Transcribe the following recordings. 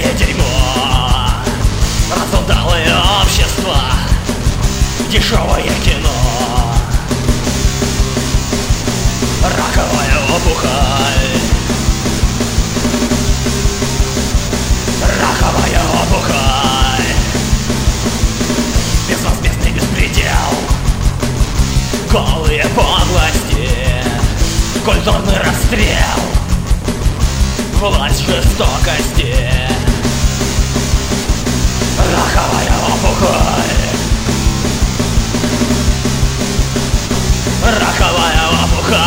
Всякое дерьмо, раздолбалое общество, дешевое кино, раковая опухоль, раковая опухоль, безвозмездный беспредел, голые подлости, культурный расстрел, власть жестокости, раковая опухоль, раковая опухоль.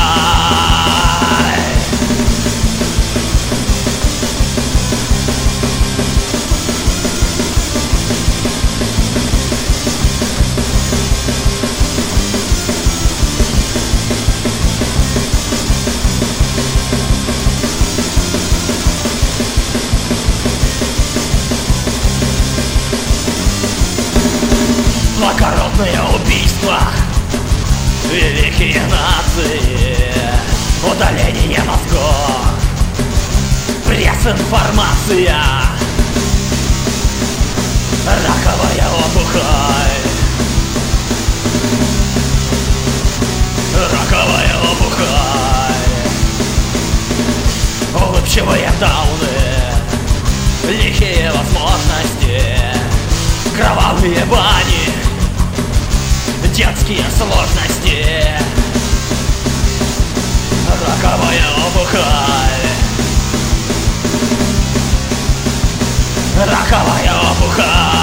Благородные убийства, великие нации, удаление мозгов, пресс-информация, раковая опухоль, раковая опухоль, улыбчивые дауны, лихие возможности, кровавые бани, детские сложности, раковая опухоль, раковая опухоль.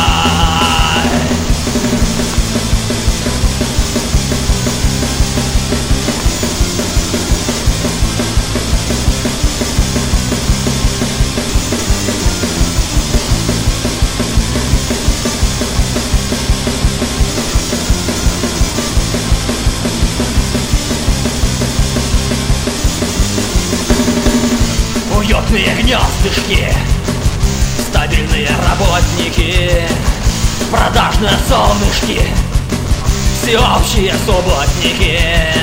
Уютные гнездышки, стабильные работники, продажные солнышки, всеобщие субботники,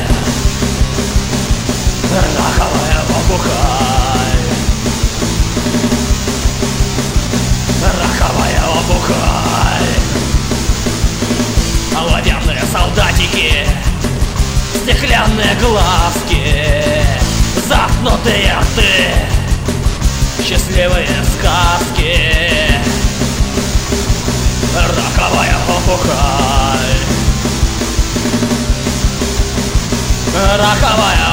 раковая опухоль, раковая опухоль, оловянные солдатики, стеклянные глазки, заткнутые рты, счастливые сказки, раковая опухоль, раковая